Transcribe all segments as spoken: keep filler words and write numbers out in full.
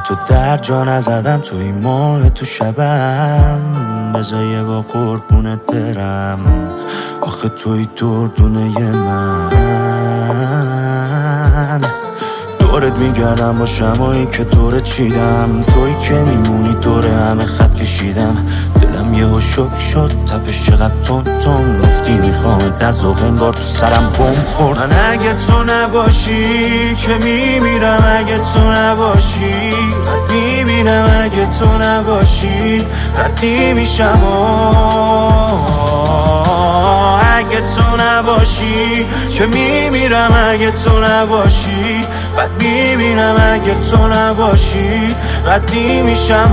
تو در جا نزدم، تو این ماه تو شبم، بذار یه با قربونت برم. آخه توی دردونه من، دورت میگردم با شمایی که دورت چیدم، توی که میمونی دور همه خط کشیدم. دلم یه شک شد، تپش چقدر تون تون گفتی میخوام دست و انگار تو سرم بم خورد. من اگه تو نباشی که میمیرم، اگه تو نباشی رد میبینم، اگه تو نباشی ردی میشم. اگه تو نباشی که میمیرم، اگه تو نباشی بد میبینم، اگه تو نباشی ردی میشم.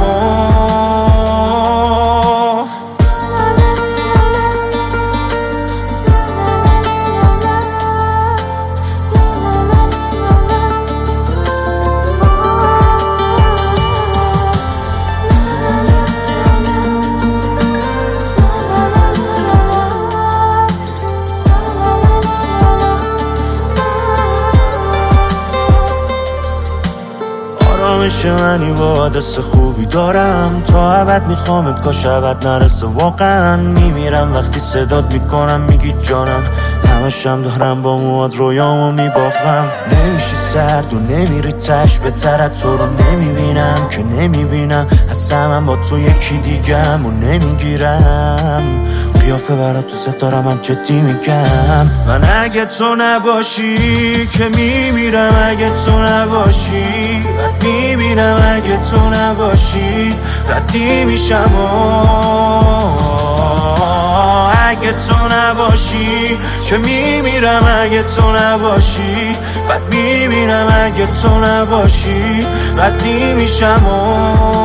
آرامش منی با دست خوبی دارم، تا ابد میخوامت کاش ابد نرسه. واقعا میمیرم وقتی صدات میکنم میگی جانم، همشم دارم با مواد رویامو میبافم. نمیشه سرد و نمیری تش به طرت، تو رو نمیبینم که نمیبینم، اصلا من با تو یکی دیگم و نمیگیرم. قیافه برات تو ستاره من جدی میگم. من اگه تو نباشی که میمیرم، اگه تو نباشی رد میبینم، اگه تو نباشی ردی میشم. اگه تو نباشی که میمیرم، اگه تو نباشی بد میبینم، اگه تو نباشی ردی میشم.